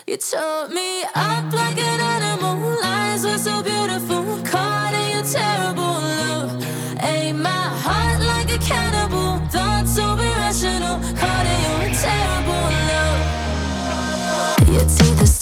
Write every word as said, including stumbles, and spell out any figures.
You tore me up like an animal. Lies were so beautiful. Caught in your terrible love. Ate my heart like a cannibal. Thoughts so irrational. Caught in your terrible love. Your teeth are